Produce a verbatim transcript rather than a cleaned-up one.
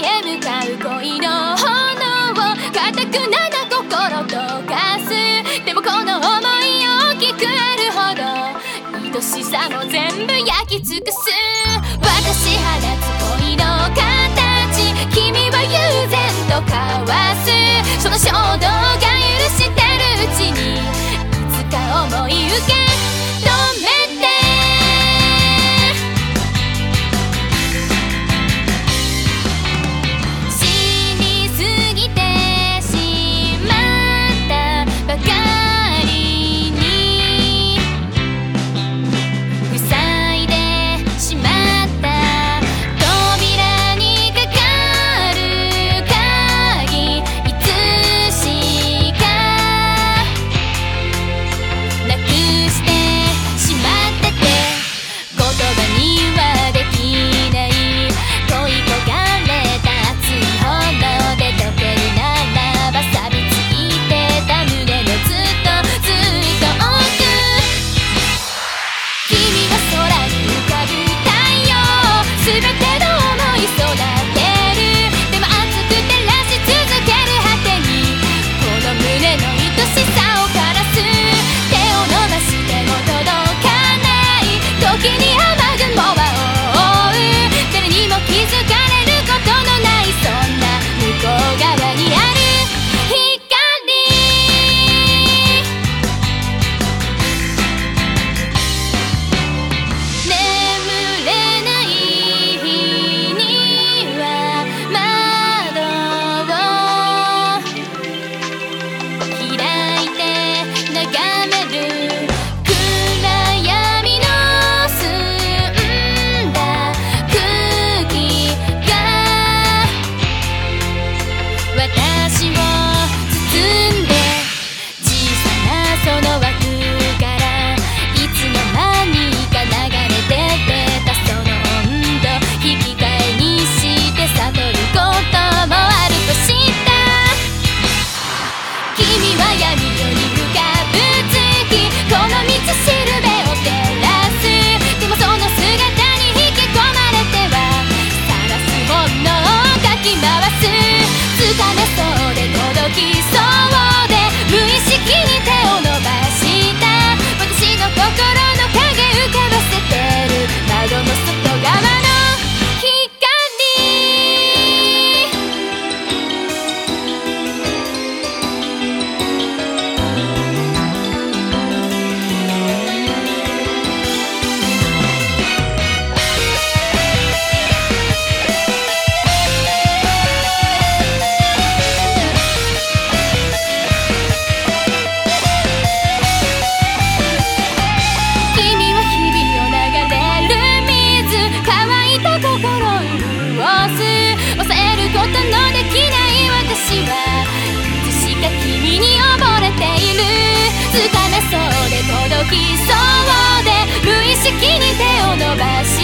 へ向かう恋の炎を固くなな心溶かす。でもこの想い大きくあるほど愛しさも全部焼き尽くす。私放つ恋の形、君は悠然と交わす。その衝動が許してるうちにいつか思い受け止めて。死にすぎてしまったばかりに塞いでしまった扉にかかる鍵、いつしかなくしてしまってて、言葉にはできない恋焦がれた熱い炎で溶けるならば錆びついてた胸のずっとずっと奥、君は空に浮かぶ太陽、全ての想い育てる。でも熱く照らし続ける果てにこの胸の愛しさを枯らす。手を伸ばしても届かない時に雨雲は覆う。誰にも気づかれることのないそんな向こう側にある光。眠れない日には窓を開いて眺める。暗闇の澄んだ空気が私を包んで、小さなその枠からいつの間にか流れ出てたその温度、引き換えにして悟ることもあると知った。君は闇夜に浮かぶ月、この道しるべを照らす。でもその姿に引き込まれては晒す本能をかき回す。掴めそうで届きそうで無意識に手を伸ばした私の心の影浮かばせてる窓の外側の光。君は日々を流れる水、乾いた心を潤す。抑えることのできない私はいつしか君に溺れている。掴めそうで届きそうで無意識に手を伸ばし